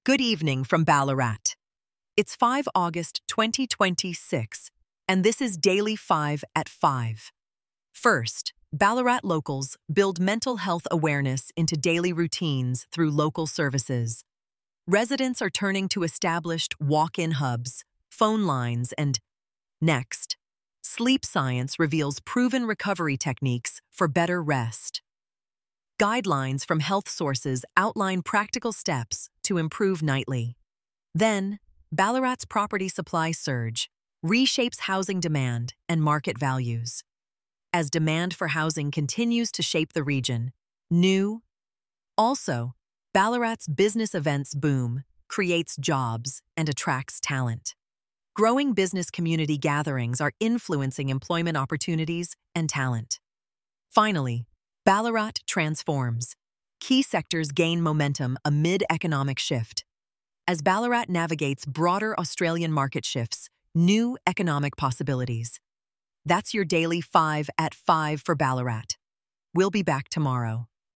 Good evening from Ballarat. It's 5 August 2026, and this is Daily 5 at 5. First, Ballarat locals build mental health awareness into daily routines through local services. Residents are turning to established walk-in hubs, phone lines, and next, sleep science reveals proven recovery techniques for better rest. Guidelines from health sources outline practical steps to improve nightly. Then, Ballarat's property supply surge reshapes housing demand and market values. As demand for housing continues to shape the region, Also, Ballarat's business events boom creates jobs and attracts talent. Growing business community gatherings are influencing employment opportunities and talent. Finally, Ballarat transforms. Key sectors gain momentum amid economic shift. As Ballarat navigates broader Australian market shifts, new economic possibilities. That's your Daily 5 at 5 for Ballarat. We'll be back tomorrow.